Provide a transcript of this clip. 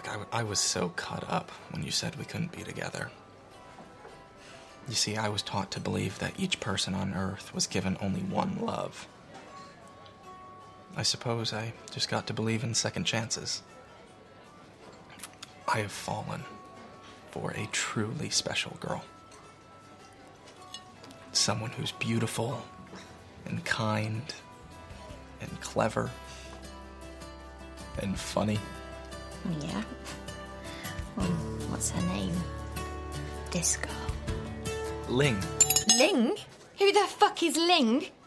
I was so caught up when you said we couldn't be together. You see, I was taught to believe that each person on Earth was given only one love. I suppose I just got to believe in second chances. I have fallen for a truly special girl. Someone who's beautiful and kind and clever and funny. Yeah. Well, what's her name? Disco. Ling. Ling? Who the fuck is Ling?